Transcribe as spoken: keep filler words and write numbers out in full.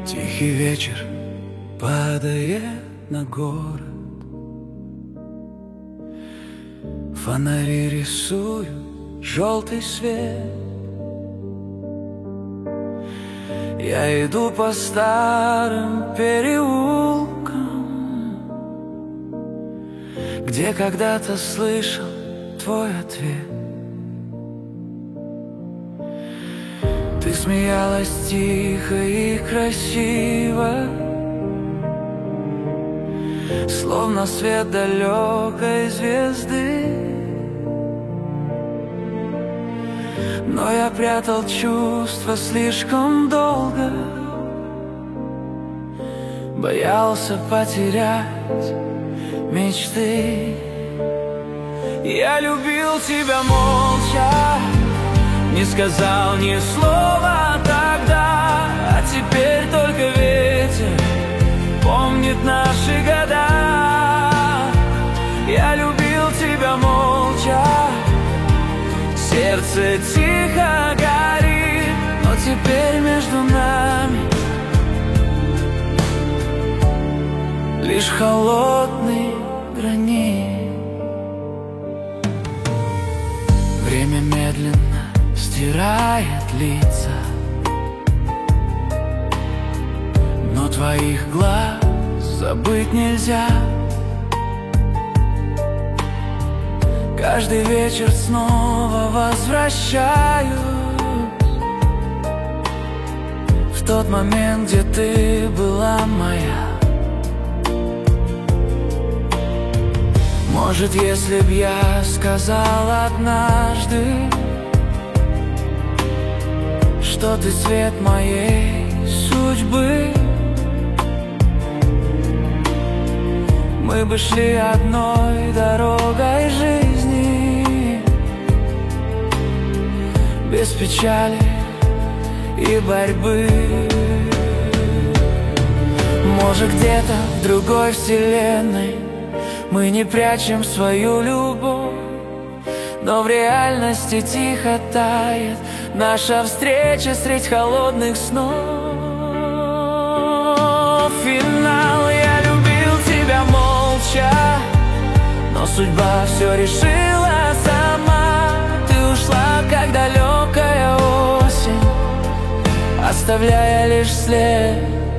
Тихий вечер падает на город, фонари рисуют желтый свет. Я иду по старым переулкам, где когда-то слышал твой ответ. Ты смеялась тихо и красиво, словно свет далекой звезды. Но я прятал чувства слишком долго, боялся потерять мечты. Я любил тебя молча, не сказал ни слова тогда, а теперь только ветер помнит наши года. Я любил тебя молча, сердце тихо горит, но теперь между нами лишь холодный гранит. Время медленно стирает лица, но твоих глаз забыть нельзя. Каждый вечер снова возвращаюсь в тот момент, где ты была моя. Может, если б я сказал однажды, что ты цвет моей судьбы, мы бы шли одной дорогой жизни, без печали и борьбы. Может, где-то в другой вселенной мы не прячем свою любовь, но в реальности тихо тает наша встреча средь холодных снов. Финал, я любил тебя молча, но судьба все решила сама. Ты ушла, как далекая осень, оставляя лишь след